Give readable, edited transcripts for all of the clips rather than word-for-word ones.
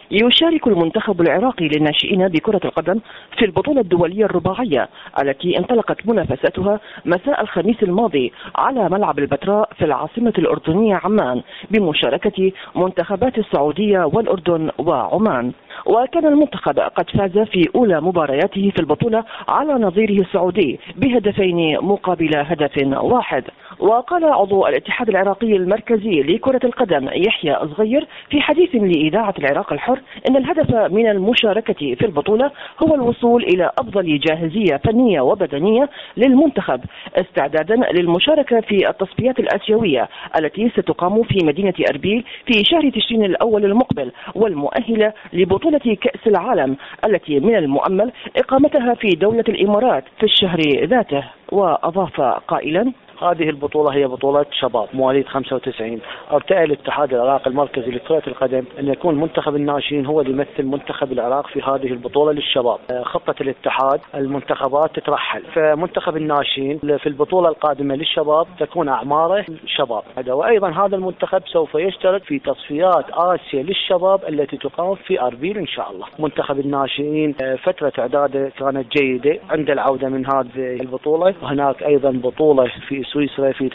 يشارك المنتخب العراقي للناشئين بكرة القدم في البطولة الدولية الرباعية التي انطلقت منافستها مساء الخميس الماضي على ملعب البتراء في العاصمة الأردنية عمان بمشاركة منتخبات السعودية والأردن وعمان. وكان المنتخب قد فاز في أولى مبارياته في البطولة على نظيره السعودي بهدفين مقابل هدف واحد. وقال عضو الاتحاد العراقي المركزي لكرة القدم يحيى صغير في حديث لإذاعة العراق الحر إن الهدف من المشاركة في البطولة هو الوصول إلى أفضل جاهزية فنية وبدنية للمنتخب استعدادا للمشاركة في التصفيات الآسيوية التي ستقام في مدينة أربيل في شهر تشرين الأول المقبل، والمؤهلة لبطولة كأس العالم التي من المؤمل إقامتها في دولة الإمارات في الشهر ذاته. وأضاف قائلا: هذه البطولة هي بطولة شباب مواليد 95. ارتأى الاتحاد العراقي المركزي لكرة القدم أن يكون منتخب الناشئين هو اللي يمثل منتخب العراق في هذه البطولة للشباب. خطة الاتحاد المنتخبات تترحل، فمنتخب الناشئين في البطولة القادمة للشباب تكون أعماره شباب. وأيضا هذا المنتخب سوف يشترك في تصفيات آسيا للشباب التي تقام في أربيل إن شاء الله. منتخب الناشئين فترة إعداده كانت جيدة عند العودة من هذه البطولة، وهناك أيضا بطولة في سويسرا في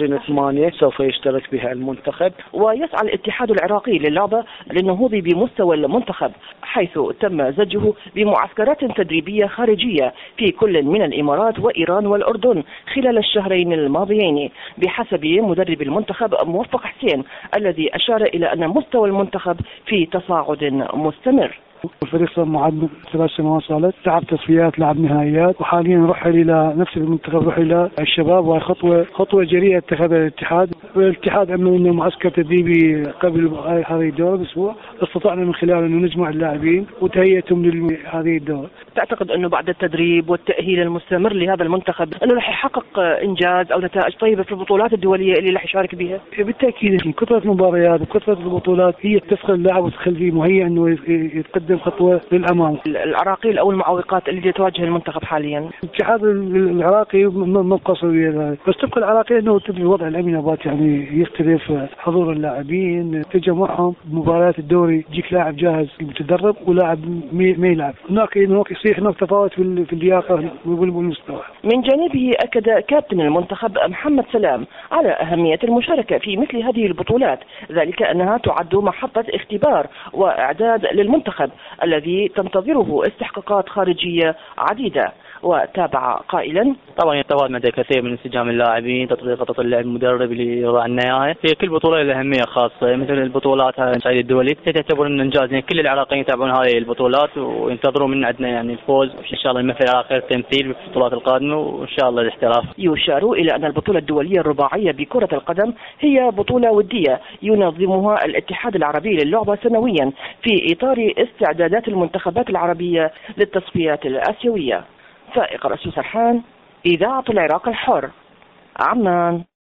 29/8 سوف يشترك بها المنتخب. ويسعى الاتحاد العراقي للعبة للنهوض بمستوى المنتخب، حيث تم زجه بمعسكرات تدريبية خارجية في كل من الإمارات وإيران والأردن خلال الشهرين الماضيين بحسب مدرب المنتخب موفق حسين، الذي أشار إلى أن مستوى المنتخب في تصاعد مستمر. الفريق صار معد 3 سنوات صارت، لعب تصفيات، لعب نهائيات، وحاليا رحل الى نفس المنتخب، رحل الى الشباب، وهي خطوه جريئه اتخذها الاتحاد. والاتحاد عمل لنا معسكر تدريبي قبل هذه الدوره باسبوع، استطعنا من خلاله انه نجمع اللاعبين وتهيئتهم لهذه الدوره. تعتقد انه بعد التدريب والتاهيل المستمر لهذا المنتخب انه راح يحقق انجاز او نتائج طيبه في البطولات الدوليه اللي راح يشارك بها؟ بالتاكيد كثره المباريات وكثره البطولات هي تدخل اللاعب وتخلي فيه مهيئ انه يتقدم خطوه للامام. العراقيل او المعوقات اللي تواجه المنتخب حاليا؟ الاتحاد العراقي مقصر ويا بس تبقى العراقيل انه الوضع الامنيات يعني يختلف، حضور اللاعبين، تجمعهم، مباريات الدوري يجيك لاعب جاهز متدرب ولاعب ما يلعب، هناك يصير هناك تفاوت في اللياقه والمستوى. من جانبه اكد كابتن المنتخب محمد سلام على اهميه المشاركه في مثل هذه البطولات، ذلك انها تعد محطه اختبار واعداد للمنتخب الذي تنتظره استحقاقات خارجيه عديده. وتابع قائلا: طبعا يتوالد مدى كثير من انسجام اللاعبين، تطبيق خطط اللعب المدرب اللي يضع لنا اياها. في كل بطوله لها اهميه خاصه، مثل البطولات الصعيد الدولي تعتبر ان انجاز، يعني كل العراقيين يتابعون هذه البطولات وينتظروا من عندنا يعني الفوز، ان شاء الله نمثل العراق خير التمثيل في البطولات القادمه وان شاء الله الاحتراف. يشار الى ان البطوله الدوليه الرباعيه بكره القدم هي بطوله وديه ينظمها الاتحاد العربي للعبه سنويا في اطار استعدادات المنتخبات العربيه للتصفيات الاسيويه. فائق رسول سرحان، إذاعة العراق الحر، عمان.